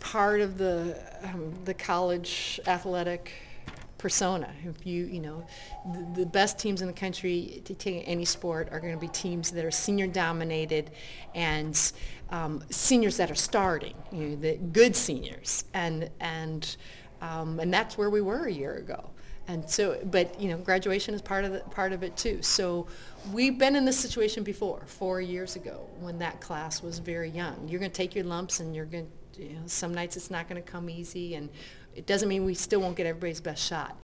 part of the college athletic persona. If you know, the best teams in the country to take any sport are going to be teams that are senior dominated and seniors that are starting, you know, the good seniors, and that's where we were a year ago. And so, but you know, graduation is part of it too. So we've been in this situation before, 4 years ago, when that class was very young. You're going to take your lumps, and you're going to, you know, some nights it's not going to come easy, and it doesn't mean we still won't get everybody's best shot.